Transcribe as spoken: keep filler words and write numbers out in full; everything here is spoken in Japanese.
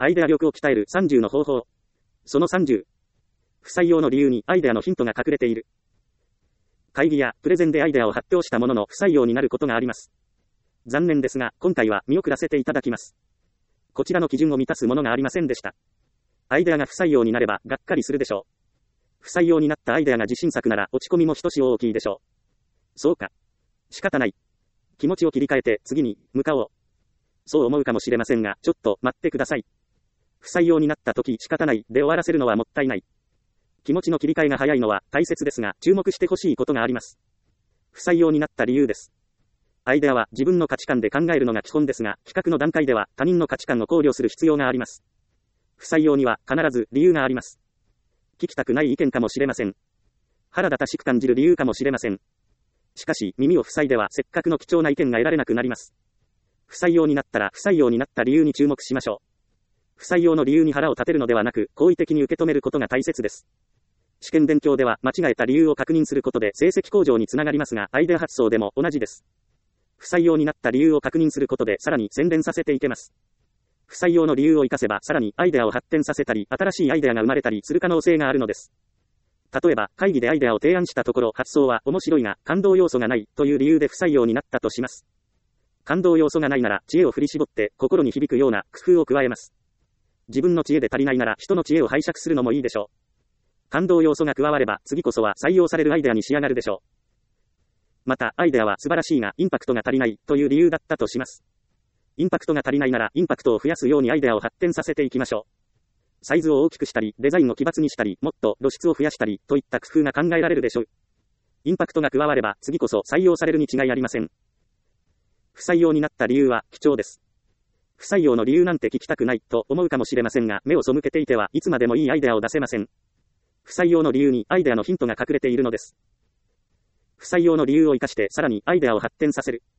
アイデア力を鍛えるさんじゅうの方法。そのさんじゅう。不採用の理由にアイデアのヒントが隠れている。会議やプレゼンでアイデアを発表したものの不採用になることがあります。残念ですが、今回は見送らせていただきます。こちらの基準を満たすものがありませんでした。アイデアが不採用になれば、がっかりするでしょう。不採用になったアイデアが自信作なら落ち込みもひとしお大きいでしょう。そうか。仕方ない。気持ちを切り替えて次に向かおう。そう思うかもしれませんが、ちょっと待ってください。不採用になった時仕方ないで終わらせるのはもったいない。気持ちの切り替えが早いのは大切ですが、注目してほしいことがあります。不採用になった理由です。アイデアは自分の価値観で考えるのが基本ですが、企画の段階では他人の価値観を考慮する必要があります。不採用には必ず理由があります。聞きたくない意見かもしれません。腹立たしく感じる理由かもしれません。しかし、耳を塞いではせっかくの貴重な意見が得られなくなります。不採用になったら不採用になった理由に注目しましょう。不採用の理由に腹を立てるのではなく、好意的に受け止めることが大切です。試験勉強では間違えた理由を確認することで成績向上につながりますが、アイデア発想でも同じです。不採用になった理由を確認することでさらに洗練させていけます。不採用の理由を活かせばさらにアイデアを発展させたり、新しいアイデアが生まれたりする可能性があるのです。例えば、会議でアイデアを提案したところ、発想は面白いが、感動要素がないという理由で不採用になったとします。感動要素がないなら、知恵を振り絞って心に響くような工夫を加えます。自分の知恵で足りないなら、人の知恵を拝借するのもいいでしょう。感動要素が加われば、次こそは採用されるアイデアに仕上がるでしょう。また、アイデアは素晴らしいが、インパクトが足りないという理由だったとします。インパクトが足りないなら、インパクトを増やすようにアイデアを発展させていきましょう。サイズを大きくしたり、デザインを奇抜にしたり、もっと露出を増やしたり、といった工夫が考えられるでしょう。インパクトが加われば、次こそ採用されるに違いありません。不採用になった理由は貴重です。不採用の理由なんて聞きたくないと思うかもしれませんが、目を背けていてはいつまでもいいアイデアを出せません。不採用の理由にアイデアのヒントが隠れているのです。不採用の理由を生かしてさらにアイデアを発展させる。